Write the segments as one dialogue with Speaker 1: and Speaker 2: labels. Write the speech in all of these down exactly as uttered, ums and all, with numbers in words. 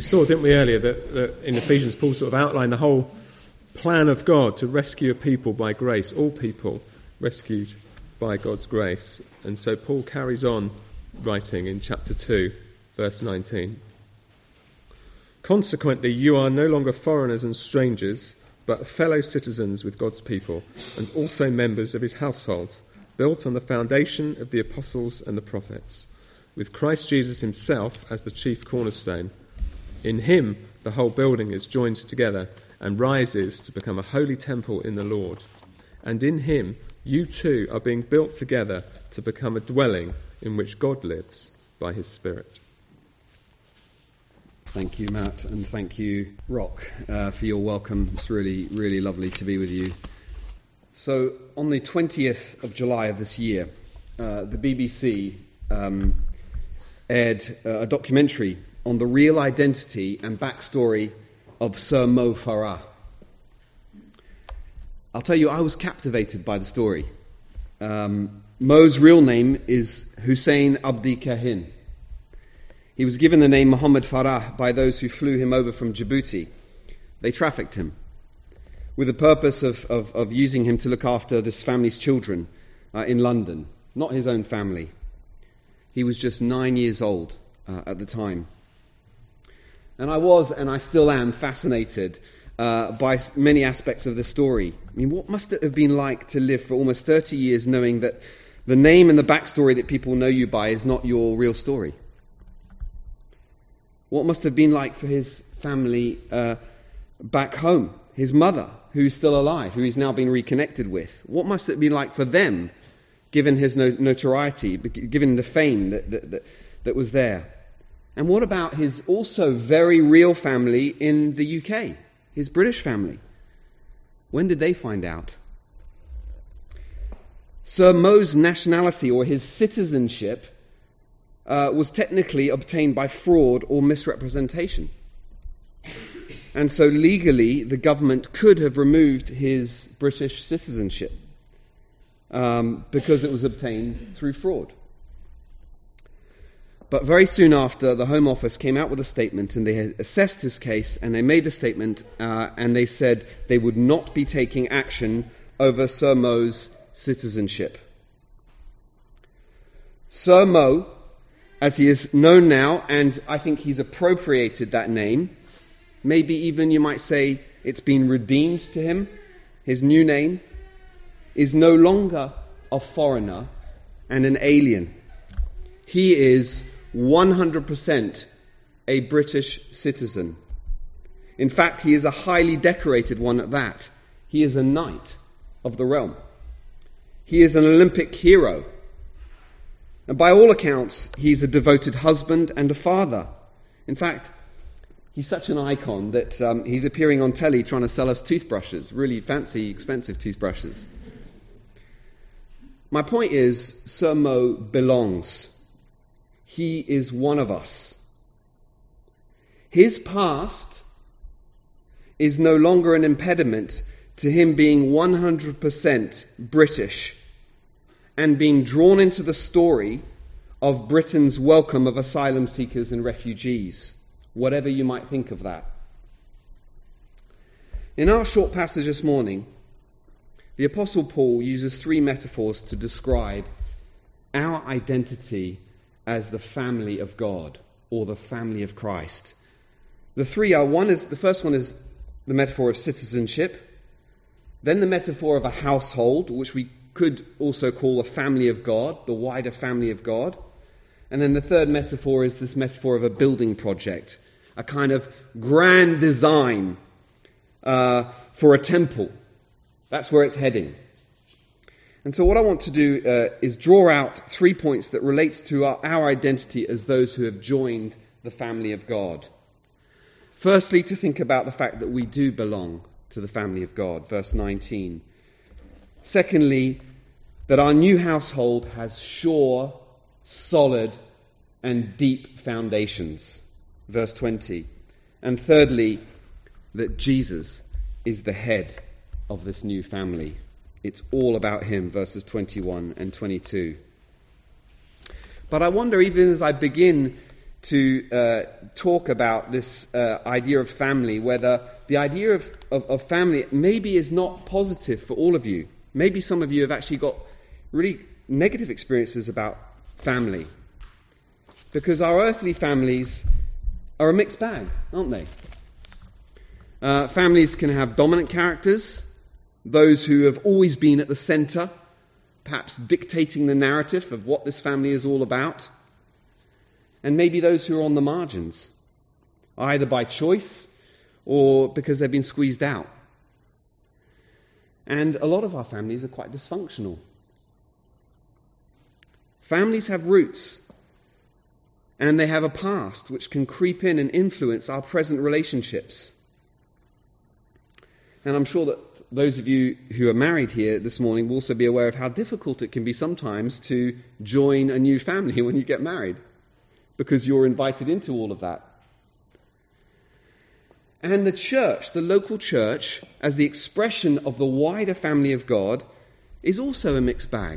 Speaker 1: We saw, didn't we, earlier, that, that in Ephesians, Paul sort of outlined the whole plan of God to rescue a people by grace, all people rescued by God's grace. And so Paul carries on writing in chapter two, verse nineteen. Consequently, you are no longer foreigners and strangers, but fellow citizens with God's people, and also members of his household, built on the foundation of the apostles and the prophets, with Christ Jesus himself as the chief cornerstone. In him, the whole building is joined together and rises to become a holy temple in the Lord. And in him, you too are being built together to become a dwelling in which God lives by his Spirit.
Speaker 2: Thank you, Matt, and thank you, Rock, uh, for your welcome. It's really, really lovely to be with you. So, on the twentieth of July of this year, uh, the B B C um, aired uh, a documentary on the real identity and backstory of Sir Mo Farah. I'll tell you, I was captivated by the story. Um, Mo's real name is Hussein Abdi Kahin. He was given the name Muhammad Farah by those who flew him over from Djibouti. They trafficked him with the purpose of, of, of using him to look after this family's children uh, in London, not his own family. He was just nine years old uh, at the time. And I was, and I still am, fascinated uh, by many aspects of the story. I mean, what must it have been like to live for almost thirty years knowing that the name and the backstory that people know you by is not your real story? What must have been like for his family uh, back home, his mother, who's still alive, who he's now been reconnected with? What must it be like for them, given his notoriety, given the fame that, that, that, that was there? And what about his also very real family in the U K, his British family? When did they find out? Sir Mo's nationality, or his citizenship, Uh, was technically obtained by fraud or misrepresentation. And so legally, the government could have removed his British citizenship um, because it was obtained through fraud. But very soon after, the Home Office came out with a statement, and they had assessed his case, and they made the statement, uh, and they said they would not be taking action over Sir Mo's citizenship. Sir Mo, as he is known now, and I think he's appropriated that name, maybe even you might say it's been redeemed to him, his new name, is no longer a foreigner and an alien. He is one hundred percent a British citizen. In fact, he is a highly decorated one at that. He is a knight of the realm. He is an Olympic hero. And by all accounts, he's a devoted husband and a father. In fact, he's such an icon that um, he's appearing on telly trying to sell us toothbrushes, really fancy, expensive toothbrushes. My point is, Sir Mo belongs. He is one of us. His past is no longer an impediment to him being one hundred percent British and being drawn into the story of Britain's welcome of asylum seekers and refugees, whatever you might think of that. In our short passage this morning, the Apostle Paul uses three metaphors to describe our identity as the family of God, or the family of Christ. The three are, one is, the first one is the metaphor of citizenship, then the metaphor of a household, which we could also call a family of God, the wider family of God. And then the third metaphor is this metaphor of a building project, a kind of grand design uh, for a temple. That's where it's heading. And so what I want to do uh, is draw out three points that relate to our, our identity as those who have joined the family of God. Firstly, to think about the fact that we do belong to the family of God, verse nineteen. Secondly, that our new household has sure, solid, and deep foundations, verse twenty. And thirdly, that Jesus is the head of this new family. It's all about him, verses twenty-one and twenty-two. But I wonder, even as I begin to uh, talk about this uh, idea of family, whether the idea of, of, of family maybe is not positive for all of you. Maybe some of you have actually got really negative experiences about family. Because our earthly families are a mixed bag, aren't they? Uh, families can have dominant characters, those who have always been at the centre, perhaps dictating the narrative of what this family is all about. And maybe those who are on the margins, either by choice or because they've been squeezed out. And a lot of our families are quite dysfunctional. Families have roots, and they have a past which can creep in and influence our present relationships. And I'm sure that those of you who are married here this morning will also be aware of how difficult it can be sometimes to join a new family when you get married, because you're invited into all of that. And the church, the local church, as the expression of the wider family of God, is also a mixed bag.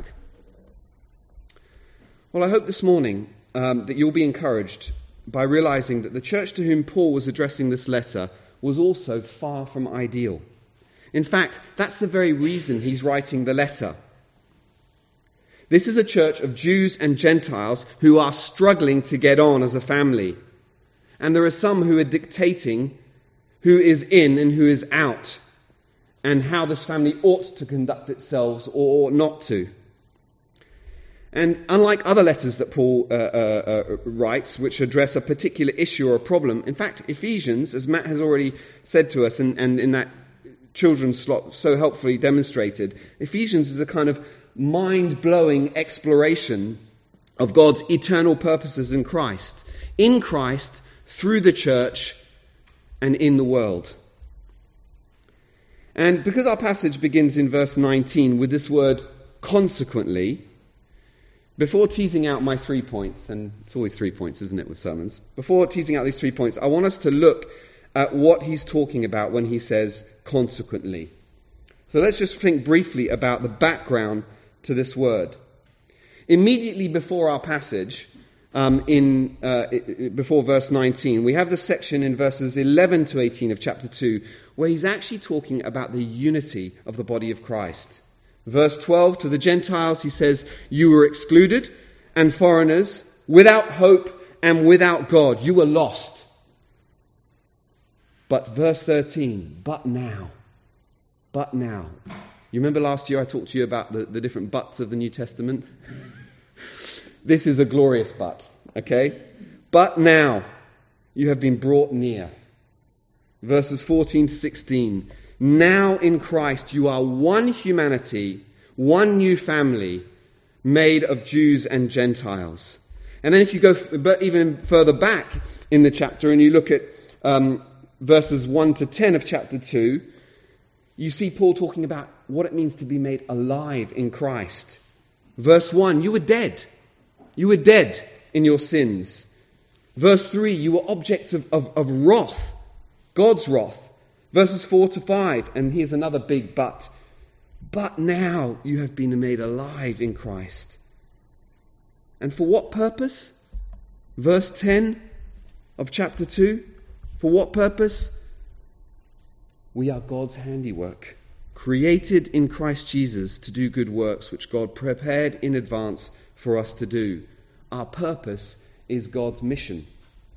Speaker 2: Well, I hope this morning um, that you'll be encouraged by realizing that the church to whom Paul was addressing this letter was also far from ideal. In fact, that's the very reason he's writing the letter. This is a church of Jews and Gentiles who are struggling to get on as a family. And there are some who are dictating who is in and who is out, and how this family ought to conduct itself or ought not to. And unlike other letters that Paul uh, uh, uh, writes, which address a particular issue or a problem, in fact, Ephesians, as Matt has already said to us, and, and in that children's slot so helpfully demonstrated, Ephesians is a kind of mind-blowing exploration of God's eternal purposes in Christ, in Christ, through the church, and in the world. And because our passage begins in verse nineteen with this word consequently, before teasing out my three points, and it's always three points, isn't it, with sermons? Before teasing out these three points, I want us to look at what he's talking about when he says consequently. So let's just think briefly about the background to this word. Immediately before our passage, um, in uh, before verse nineteen, we have the section in verses eleven to eighteen of chapter two, where he's actually talking about the unity of the body of Christ. Verse twelve, to the Gentiles, he says, you were excluded and foreigners, without hope and without God. You were lost. But verse thirteen, but now, but now. You remember last year I talked to you about the, the different buts of the New Testament? This is a glorious but, okay? But now you have been brought near. Verses fourteen to sixteen. Now in Christ you are one humanity, one new family, made of Jews and Gentiles. And then if you go f- even further back in the chapter and you look at um, verses one to ten of chapter two, you see Paul talking about what it means to be made alive in Christ. Verse one, you were dead. You were dead in your sins. Verse three, you were objects of, of, of wrath, God's wrath. Verses four to five, and here's another big but. But now you have been made alive in Christ. And for what purpose? Verse ten of chapter two. For what purpose? We are God's handiwork, created in Christ Jesus to do good works which God prepared in advance for us to do. Our purpose is God's mission.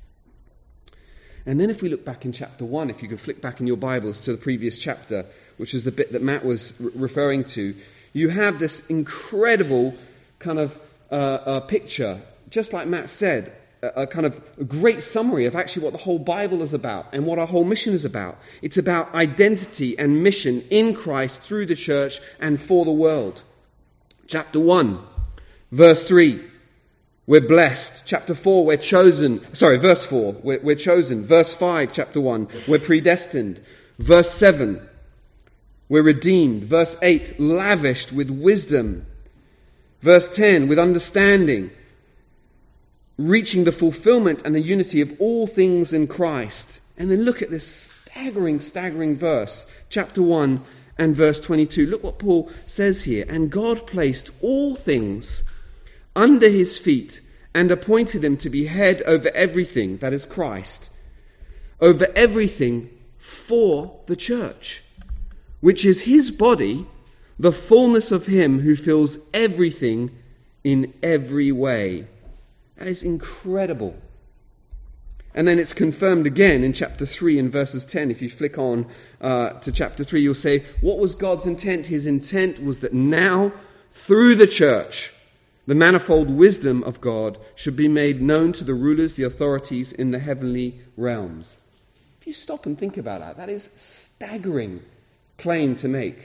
Speaker 2: And then if we look back in chapter one, if you could flick back in your Bibles to the previous chapter, which is the bit that Matt was re- referring to, you have this incredible kind of uh, uh, picture, just like Matt said, a, a kind of a great summary of actually what the whole Bible is about and what our whole mission is about. It's about identity and mission in Christ through the church and for the world. Chapter one, verse three. We're blessed. Chapter four, we're chosen. Sorry, verse four, we're, we're chosen. Verse five, chapter one, we're predestined. Verse seven, we're redeemed. Verse eight, lavished with wisdom. Verse ten, with understanding. Reaching the fulfillment and the unity of all things in Christ. And then look at this staggering, staggering verse. Chapter one and verse twenty-two. Look what Paul says here. And God placed all things under his feet and appointed him to be head over everything, that is Christ, over everything for the church, which is his body, the fullness of him who fills everything in every way. That is incredible. And then it's confirmed again in chapter three in verses ten. If you flick on uh, to chapter three, you'll say, what was God's intent? His intent was that now, through the church, the manifold wisdom of God should be made known to the rulers, the authorities in the heavenly realms. If you stop and think about that, that is a staggering claim to make.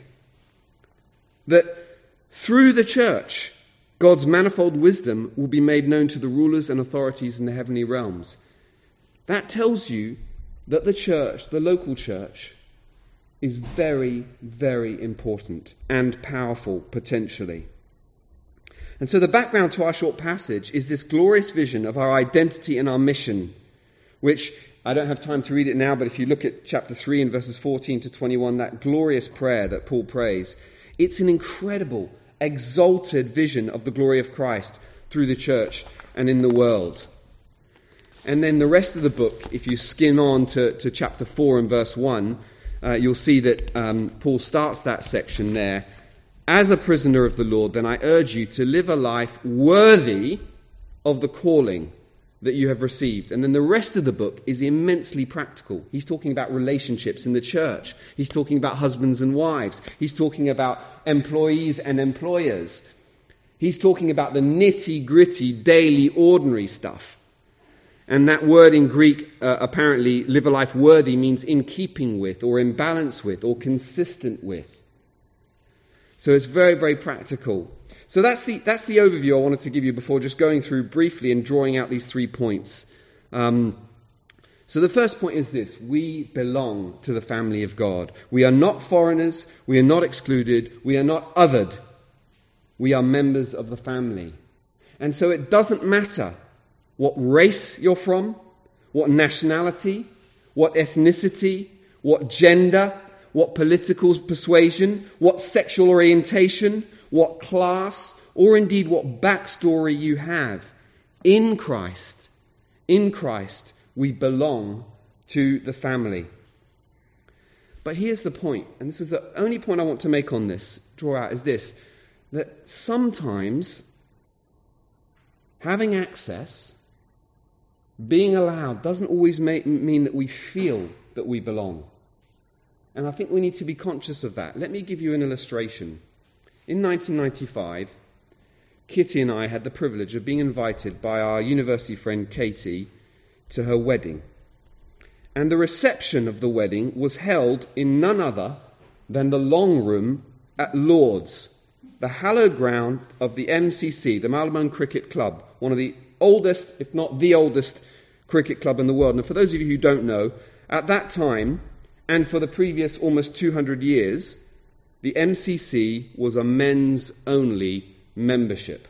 Speaker 2: That through the church, God's manifold wisdom will be made known to the rulers and authorities in the heavenly realms. That tells you that the church, the local church, is very, very important and powerful potentially. And so the background to our short passage is this glorious vision of our identity and our mission, which I don't have time to read it now, but if you look at chapter three and verses fourteen to twenty-one, that glorious prayer that Paul prays, it's an incredible, exalted vision of the glory of Christ through the church and in the world. And then the rest of the book, if you skim on to, to chapter four and verse one, uh, you'll see that um, Paul starts that section there. As a prisoner of the Lord, then I urge you to live a life worthy of the calling that you have received. And then the rest of the book is immensely practical. He's talking about relationships in the church. He's talking about husbands and wives. He's talking about employees and employers. He's talking about the nitty-gritty, daily, ordinary stuff. And that word in Greek, uh, apparently, live a life worthy, means in keeping with, or in balance with, or consistent with. So it's very, very practical. So that's the that's the overview I wanted to give you before just going through briefly and drawing out these three points. Um, so the first point is this: we belong to the family of God. We are not foreigners. We are not excluded. We are not othered. We are members of the family. And so it doesn't matter what race you're from, what nationality, what ethnicity, what gender, what political persuasion, what sexual orientation, what class, or indeed what backstory you have. In Christ, in Christ, we belong to the family. But here's the point, and this is the only point I want to make on this, draw out, is this, that sometimes having access, being allowed, doesn't always make, mean that we feel that we belong. And I think we need to be conscious of that. Let me give you an illustration. In nineteen ninety-five, Kitty and I had the privilege of being invited by our university friend Katie to her wedding. And the reception of the wedding was held in none other than the Long Room at Lord's, the hallowed ground of the M C C, the Marylebone Cricket Club, one of the oldest, if not the oldest, cricket club in the world. And for those of you who don't know, at that time, and for the previous almost two hundred years, the M C C was a men's-only membership.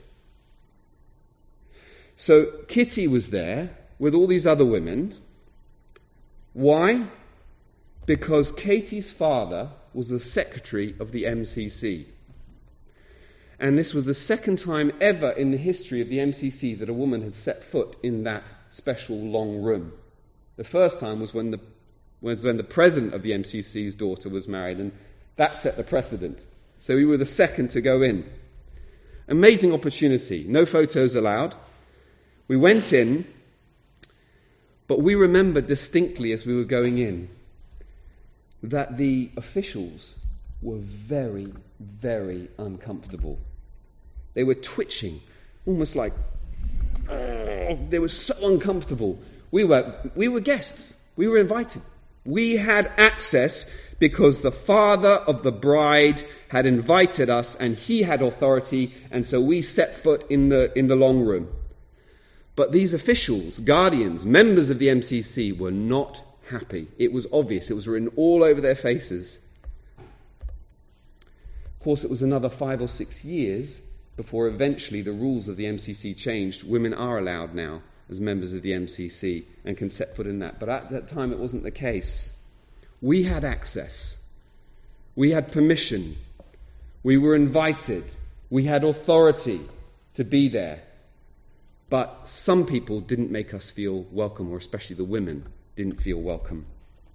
Speaker 2: So Kitty was there with all these other women. Why? Because Katie's father was the secretary of the M C C. And this was the second time ever in the history of the M C C that a woman had set foot in that special long room. The first time was when the was when the president of the M C C's daughter was married, and that set the precedent. So we were the second to go in. Amazing opportunity. No photos allowed. We went in, but we remembered distinctly as we were going in that the officials were very, very uncomfortable. They were twitching, almost like, oh, they were so uncomfortable. We were, we were guests. We were invited. We had access because the father of the bride had invited us and he had authority, and so we set foot in the, in the long room. But these officials, guardians, members of the M C C were not happy. It was obvious. It was written all over their faces. Of course, it was another five or six years before eventually the rules of the M C C changed. Women are allowed now as members of the M C C and can set foot in that. But at that time, it wasn't the case. We had access. We had permission. We were invited. We had authority to be there. but some people didn't make us feel welcome, or especially the women didn't feel welcome.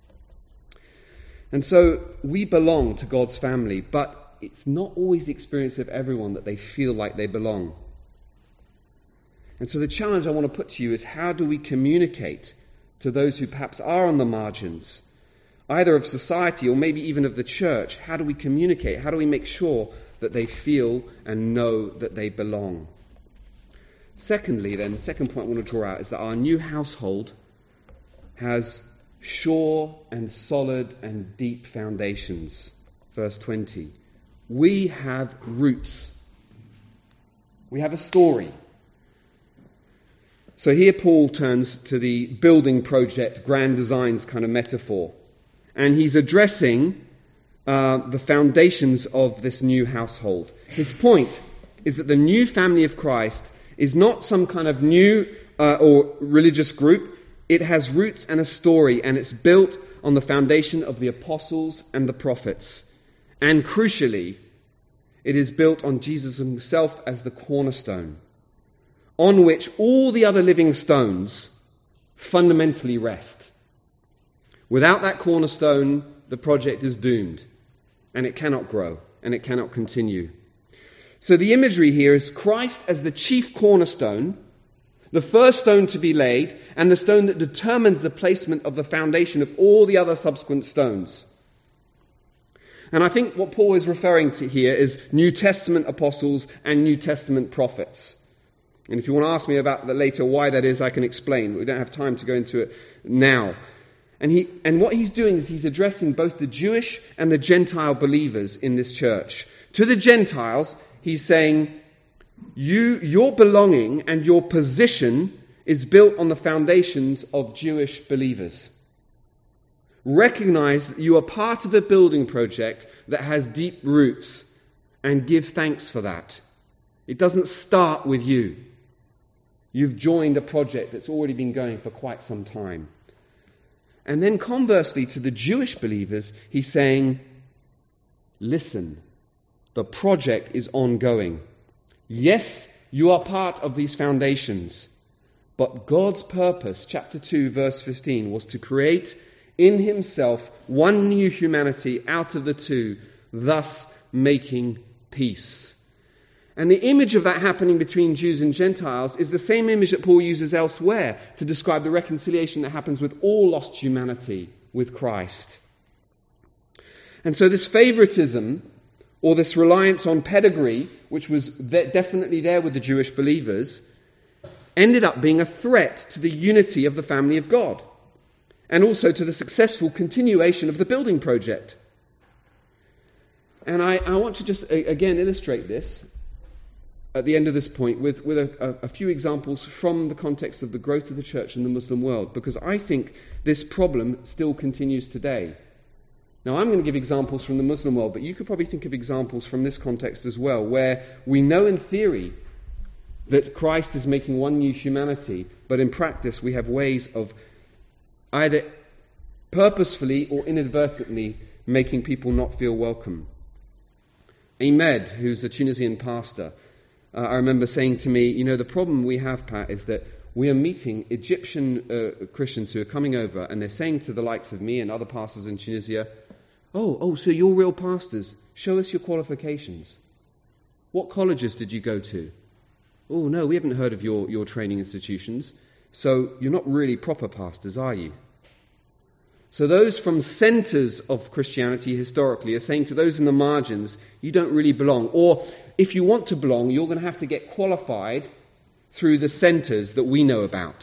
Speaker 2: And so we belong to God's family, but it's not always the experience of everyone that they feel like they belong. And so the challenge I want to put to you is, how do we communicate to those who perhaps are on the margins, either of society or maybe even of the church? How do we communicate? How do we make sure that they feel and know that they belong? Secondly, then, the second point I want to draw out is that our new household has sure and solid and deep foundations. Verse twenty. We have roots. We have a story. So here Paul turns to the building project, grand designs kind of metaphor. And he's addressing uh, the foundations of this new household. His point is that the new family of Christ is not some kind of new uh, or religious group. It has roots and a story, and it's built on the foundation of the apostles and the prophets. And crucially, it is built on Jesus himself as the cornerstone, on which all the other living stones fundamentally rest. Without that cornerstone, the project is doomed, and it cannot grow, and it cannot continue. So the imagery here is Christ as the chief cornerstone, the first stone to be laid, and the stone that determines the placement of the foundation of all the other subsequent stones. And I think what Paul is referring to here is New Testament apostles and New Testament prophets. And if you want to ask me about that later, why that is, I can explain. We don't have time to go into it now. And he, and what he's doing is he's addressing both the Jewish and the Gentile believers in this church. To the Gentiles, he's saying, you, your belonging and your position is built on the foundations of Jewish believers. Recognize that you are part of a building project that has deep roots, and give thanks for that. It doesn't start with you. You've joined a project that's already been going for quite some time. And then conversely, to the Jewish believers, he's saying, listen, the project is ongoing. Yes, you are part of these foundations, but God's purpose, chapter two, verse fifteen, was to create in himself one new humanity out of the two, thus making peace. And the image of that happening between Jews and Gentiles is the same image that Paul uses elsewhere to describe the reconciliation that happens with all lost humanity with Christ. And so this favoritism, or this reliance on pedigree, which was definitely there with the Jewish believers, ended up being a threat to the unity of the family of God, and also to the successful continuation of the building project. And I, I want to just, again, illustrate this at the end of this point with, with a, a few examples from the context of the growth of the church in the Muslim world, because I think this problem still continues today. Now, I'm going to give examples from the Muslim world, but you could probably think of examples from this context as well, where we know in theory that Christ is making one new humanity, but in practice we have ways of either purposefully or inadvertently making people not feel welcome. Ahmed, who's a Tunisian pastor, uh, I remember saying to me, you know, the problem we have, Pat, is that we are meeting Egyptian uh, Christians who are coming over, and they're saying to the likes of me and other pastors in Tunisia, oh, oh, so you're real pastors. Show us your qualifications. What colleges did you go to? Oh, no, we haven't heard of your, your training institutions. So you're not really proper pastors, are you? So those from centres of Christianity historically are saying to those in the margins, you don't really belong. Or if you want to belong, you're going to have to get qualified through the centres that we know about.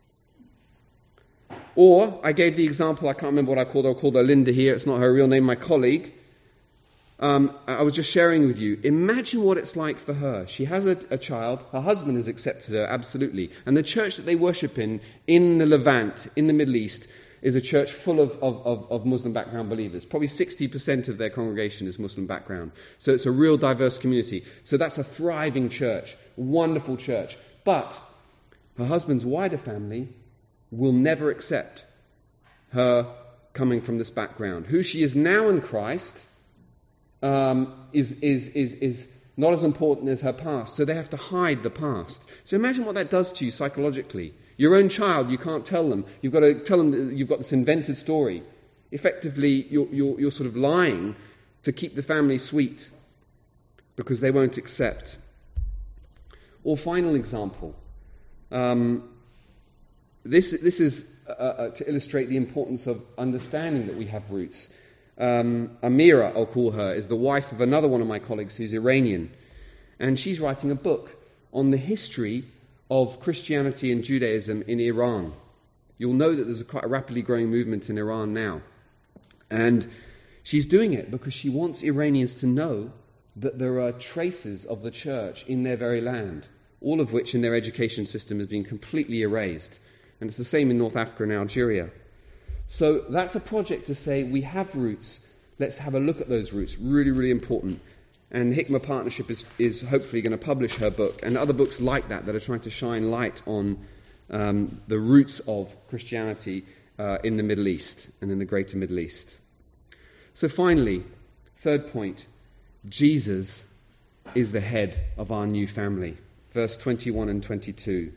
Speaker 2: Or, I gave the example, I can't remember what I called her, I called her Linda here, it's not her real name, my colleague. Um, I was just sharing with you, imagine what it's like for her. She has a, a child, her husband has accepted her, absolutely. And the church that they worship in, in the Levant, in the Middle East, is a church full of, of, of, of Muslim background believers. Probably sixty percent of their congregation is Muslim background. So it's a real diverse community. So that's a thriving church, wonderful church. But her husband's wider family will never accept her coming from this background. Who she is now in Christ um, is, is, is, is not as important as her past, so they have to hide the past. So imagine what that does to you psychologically. Your own child, you can't tell them. You've got to tell them that you've got this invented story. Effectively, you're, you're, you're sort of lying to keep the family sweet because they won't accept. Or final example. Um, this, this is uh, uh, to illustrate the importance of understanding that we have roots. Um, Amira, I'll call her, is the wife of another one of my colleagues who's Iranian. And she's writing a book on the history of Christianity and Judaism in Iran. You'll know that there's a quite a rapidly growing movement in Iran now. And she's doing it because she wants Iranians to know that there are traces of the church in their very land, all of which in their education system has been completely erased. And it's the same in North Africa and Algeria. So that's a project to say we have roots. Let's have a look at those roots. Really, really important. And the Hikmah Partnership is, is hopefully going to publish her book and other books like that that are trying to shine light on um, the roots of Christianity uh, in the Middle East and in the greater Middle East. So finally, third point, Jesus is the head of our new family. Verse twenty-one and twenty-two.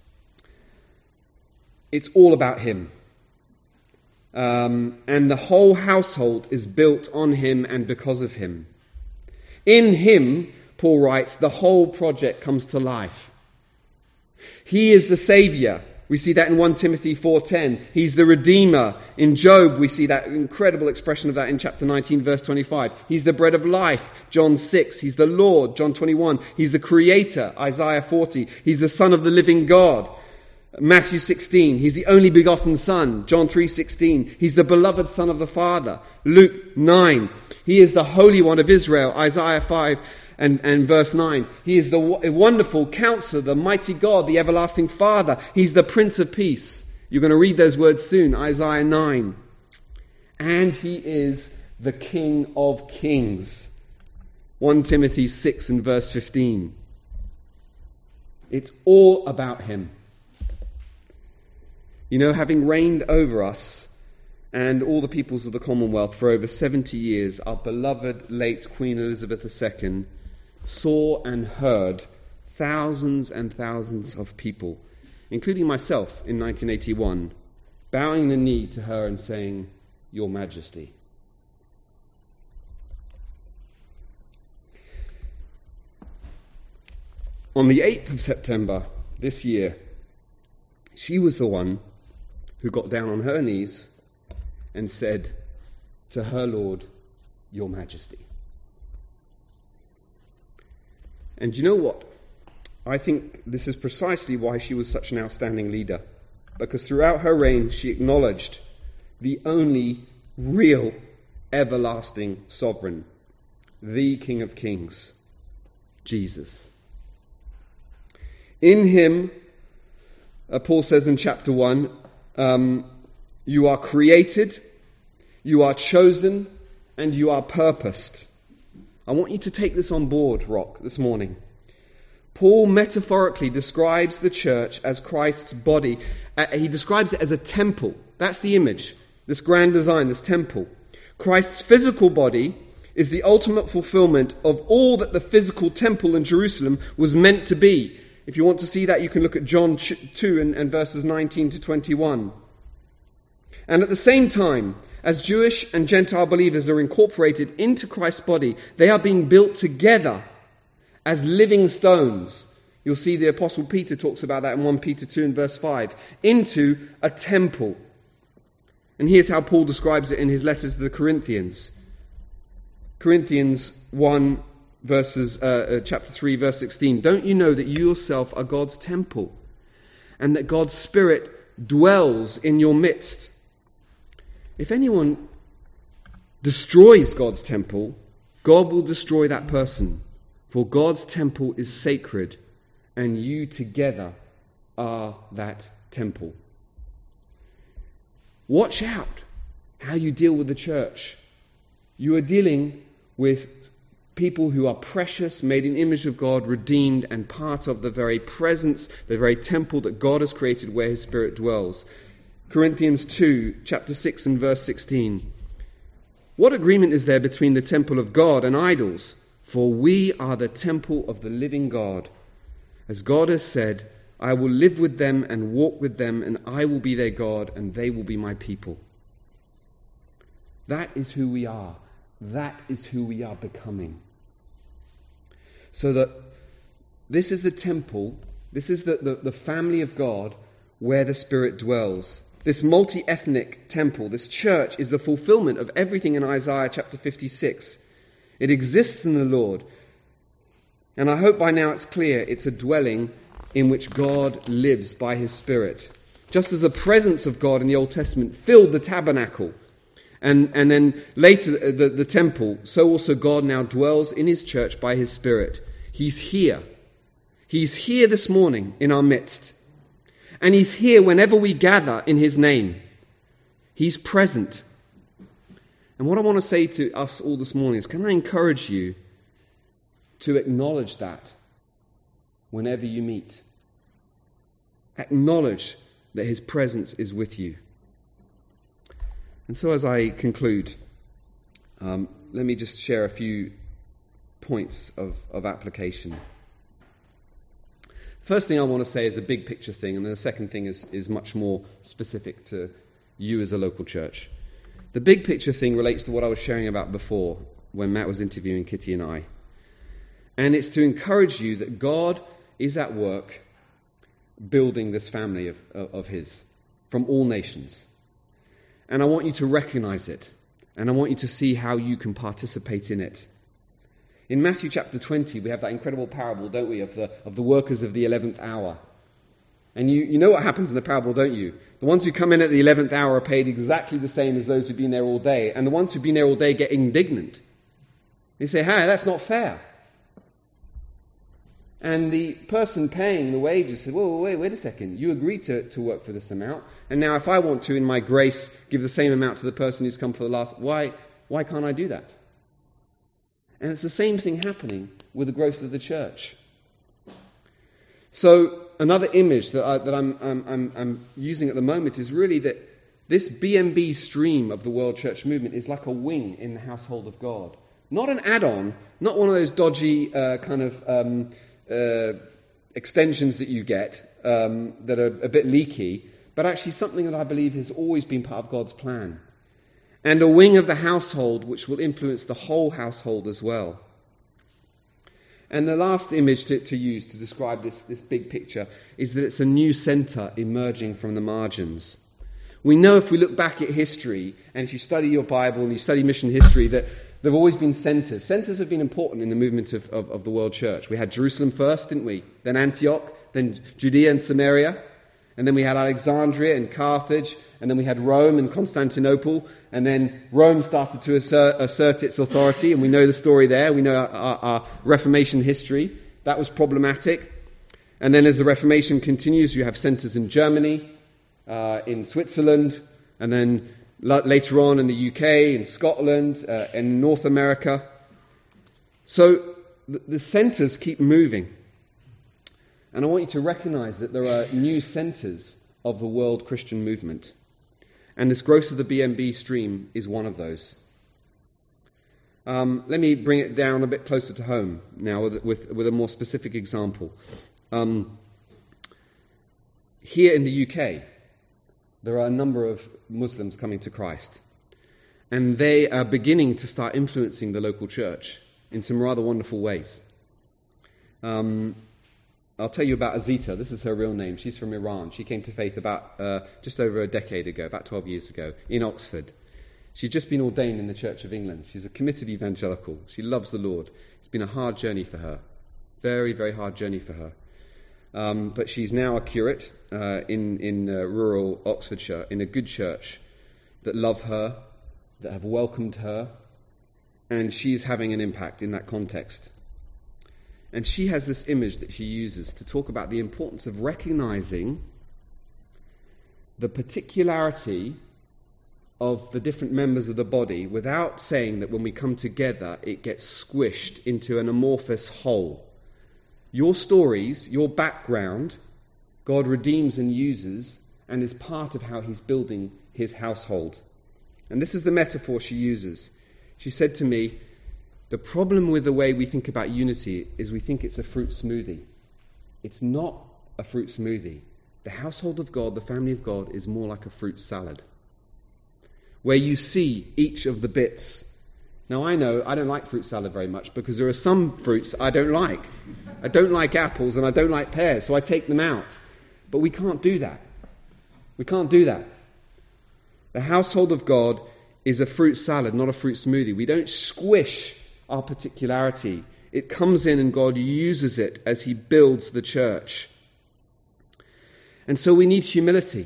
Speaker 2: It's all about him. Um, and the whole household is built on him and because of him. In him, Paul writes, the whole project comes to life. He is the Saviour. We see that in First Timothy four ten. He's the Redeemer. In Job, we see that incredible expression of that in chapter nineteen, verse twenty-five. He's the bread of life, John six. He's the Lord, John twenty-one. He's the Creator, Isaiah forty. He's the Son of the living God, Matthew sixteen. He's the only begotten Son, John three sixteen. He's the beloved Son of the Father, Luke nine. He is the Holy One of Israel, Isaiah five and, and verse nine. He is the wonderful Counselor, the mighty God, the everlasting Father. He's the Prince of Peace. You're going to read those words soon, Isaiah nine. And he is the King of Kings, First Timothy six and verse fifteen. It's all about him. You know, having reigned over us and all the peoples of the Commonwealth for over seventy years, our beloved late Queen Elizabeth the Second saw and heard thousands and thousands of people, including myself in nineteen eighty-one, bowing the knee to her and saying, "Your Majesty." On the eighth of September this year, she was the one who got down on her knees and said to her Lord, "Your Majesty." And you know what? I think this is precisely why she was such an outstanding leader. Because throughout her reign, she acknowledged the only real everlasting sovereign, the King of Kings, Jesus. In him, uh, Paul says in chapter one, um, you are created, you are chosen, and you are purposed. I want you to take this on board, Rock, this morning. Paul metaphorically describes the church as Christ's body. Uh, he describes it as a temple. That's the image, this grand design, this temple. Christ's physical body is the ultimate fulfillment of all that the physical temple in Jerusalem was meant to be. If you want to see that, you can look at John two and, and verses nineteen to twenty-one. And at the same time, as Jewish and Gentile believers are incorporated into Christ's body, they are being built together as living stones. You'll see the Apostle Peter talks about that in First Peter two and verse five. Into a temple. And here's how Paul describes it in his letters to the Corinthians. Corinthians one, verses, uh, uh, chapter three, verse sixteen. Don't you know that you yourself are God's temple, and that God's Spirit dwells in your midst? If anyone destroys God's temple, God will destroy that person. For God's temple is sacred, and you together are that temple. Watch out how you deal with the church. You are dealing with people who are precious, made in the image of God, redeemed, and part of the very presence, the very temple that God has created where his Spirit dwells. Corinthians two, chapter six and verse sixteen. What agreement is there between the temple of God and idols? For we are the temple of the living God. As God has said, I will live with them and walk with them, and I will be their God, and they will be my people. That is who we are. That is who we are becoming. So that this is the temple, this is the, the, the family of God where the Spirit dwells. This multi-ethnic temple, this church, is the fulfillment of everything in Isaiah chapter fifty-six. It exists in the Lord. And I hope by now it's clear it's a dwelling in which God lives by his Spirit. Just as the presence of God in the Old Testament filled the tabernacle, and, and then later the, the temple, so also God now dwells in his church by his Spirit. He's here. He's here this morning in our midst. And he's here whenever we gather in his name. He's present. And what I want to say to us all this morning is, can I encourage you to acknowledge that whenever you meet? Acknowledge that his presence is with you. And so as I conclude, um, let me just share a few points of, of application. First thing I want to say is a big picture thing, and then the second thing is, is much more specific to you as a local church. The big picture thing relates to what I was sharing about before when Matt was interviewing Kitty and I. And it's to encourage you that God is at work building this family of, of his from all nations. And I want you to recognize it. And I want you to see how you can participate in it. In Matthew chapter twenty, we have that incredible parable, don't we, of the of the workers of the eleventh hour. And you, you know what happens in the parable, don't you? The ones who come in at the eleventh hour are paid exactly the same as those who've been there all day. And the ones who've been there all day get indignant. They say, hey, that's not fair. And the person paying the wages said, whoa, wait, wait a second. You agreed to, to work for this amount. And now if I want to, in my grace, give the same amount to the person who's come for the last, why, why can't I do that? And it's the same thing happening with the growth of the church. So another image that, I, that I'm, I'm, I'm, I'm using at the moment is really that this B M B stream of the World Church Movement is like a wing in the household of God. Not an add-on, not one of those dodgy uh, kind of um, uh, extensions that you get um, that are a bit leaky, but actually something that I believe has always been part of God's plan. And a wing of the household which will influence the whole household as well. And the last image to, to use to describe this, this big picture is that it's a new centre emerging from the margins. We know if we look back at history, and if you study your Bible and you study mission history, that there have always been centres. Centres have been important in the movement of, of, of the world church. We had Jerusalem first, didn't we? Then Antioch, then Judea and Samaria. And then we had Alexandria and Carthage, and then we had Rome and Constantinople, and then Rome started to assert, assert its authority, and we know the story there. We know our, our, our Reformation history. That was problematic. And then as the Reformation continues, you have centres in Germany, uh, in Switzerland, and then l- later on in the U K, in Scotland, uh, and in North America. So the, the centres keep moving. And I want you to recognize that there are new centres of the world Christian movement. And this growth of the B M B stream is one of those. Um, let me bring it down a bit closer to home now with, with, with a more specific example. Um, here in the U K, there are a number of Muslims coming to Christ. And they are beginning to start influencing the local church in some rather wonderful ways. Um... I'll tell you about Azita. This is her real name. She's from Iran. She came to faith about uh, just over a decade ago, about twelve years ago, in Oxford. She's just been ordained in the Church of England. She's a committed evangelical. She loves the Lord. It's been a hard journey for her. Very, very hard journey for her. Um, but she's now a curate uh, in, in uh, rural Oxfordshire, in a good church that love her, that have welcomed her, and she's having an impact in that context. And she has this image that she uses to talk about the importance of recognizing the particularity of the different members of the body without saying that when we come together it gets squished into an amorphous whole. Your stories, your background, God redeems and uses and is part of how he's building his household. And this is the metaphor she uses. She said to me, The problem with the way we think about unity is we think it's a fruit smoothie. It's not a fruit smoothie. The household of God, the family of God, is more like a fruit salad, where you see each of the bits. Now, I know I don't like fruit salad very much because there are some fruits I don't like. I don't like apples and I don't like pears, so I take them out. But we can't do that. We can't do that. The household of God is a fruit salad, not a fruit smoothie. We don't squish our particularity. It comes in and God uses it as he builds the church. And so we need humility.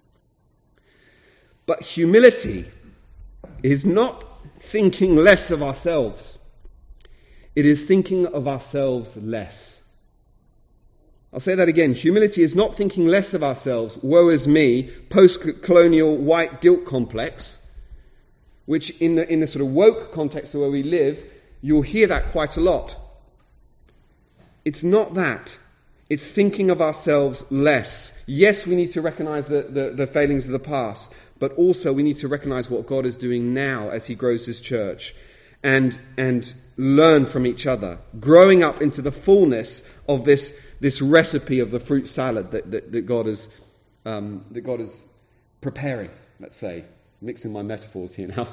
Speaker 2: But humility is not thinking less of ourselves. It is thinking of ourselves less. I'll say that again. Humility is not thinking less of ourselves, woe is me, post-colonial white guilt complex, which in the, in the sort of woke context of where we live, you'll hear that quite a lot. It's not that. It's thinking of ourselves less. Yes, we need to recognize the, the, the failings of the past, but also we need to recognize what God is doing now as he grows his church, and and learn from each other, growing up into the fullness of this this recipe of the fruit salad that, that, that God is um, that God is preparing, let's say. Mixing my metaphors here now.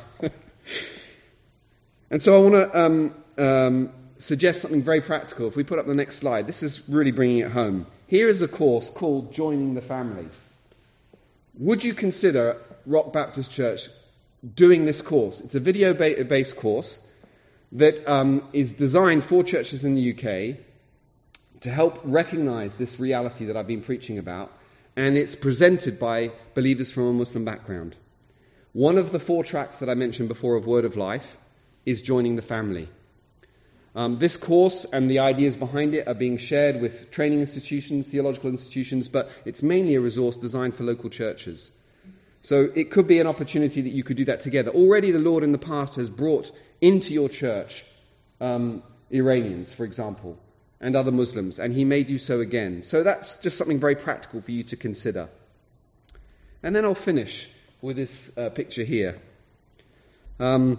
Speaker 2: And so I want to um, um, suggest something very practical. If we put up the next slide, this is really bringing it home. Here is a course called Joining the Family. Would you consider Rock Baptist Church doing this course? It's a video-based course that um, is designed for churches in the U K to help recognize this reality that I've been preaching about, and it's presented by believers from a Muslim background. One of the four tracks that I mentioned before of Word of Life is Joining the Family. Um, this course and the ideas behind it are being shared with training institutions, theological institutions, but it's mainly a resource designed for local churches. So it could be an opportunity that you could do that together. Already the Lord in the past has brought into your church um, Iranians, for example, and other Muslims, and he may do so again. So that's just something very practical for you to consider. And then I'll finish with this uh, picture here. Um,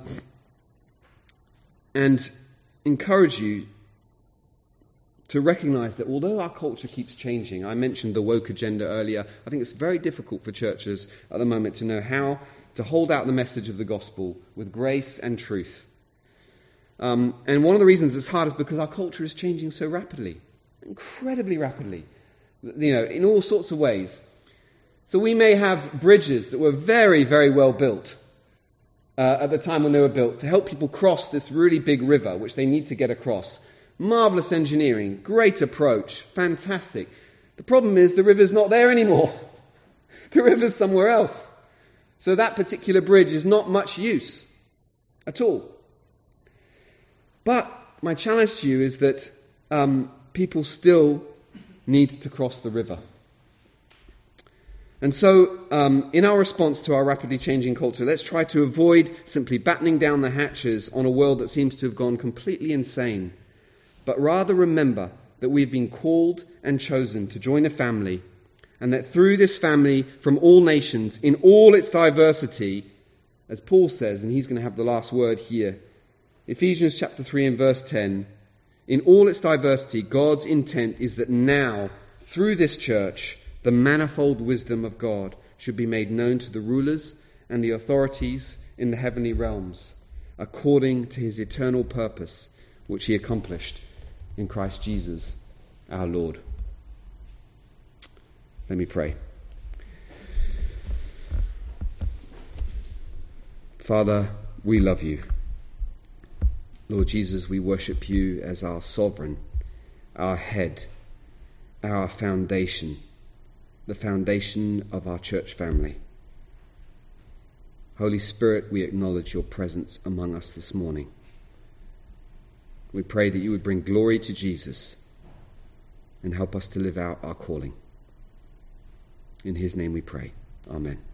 Speaker 2: and encourage you to recognize that although our culture keeps changing, I mentioned the woke agenda earlier, I think it's very difficult for churches at the moment to know how to hold out the message of the gospel with grace and truth. Um, and one of the reasons it's hard is because our culture is changing so rapidly, incredibly rapidly, you know, in all sorts of ways. So we may have bridges that were very, very well built uh, at the time when they were built to help people cross this really big river, which they need to get across. Marvellous engineering, great approach, fantastic. The problem is the river's not there anymore. The river's somewhere else. So that particular bridge is not much use at all. But my challenge to you is that um, people still need to cross the river. And so, um, in our response to our rapidly changing culture, let's try to avoid simply battening down the hatches on a world that seems to have gone completely insane, but rather remember that we've been called and chosen to join a family, and that through this family from all nations, in all its diversity, as Paul says, and he's going to have the last word here, Ephesians chapter three and verse ten, in all its diversity, God's intent is that now, through this church, the manifold wisdom of God should be made known to the rulers and the authorities in the heavenly realms, according to his eternal purpose, which he accomplished in Christ Jesus, our Lord. Let me pray. Father, we love you. Lord Jesus, we worship you as our sovereign, our head, our foundation, the foundation of our church family. Holy Spirit, we acknowledge your presence among us this morning. We pray that you would bring glory to Jesus and help us to live out our calling. In his name we pray. Amen.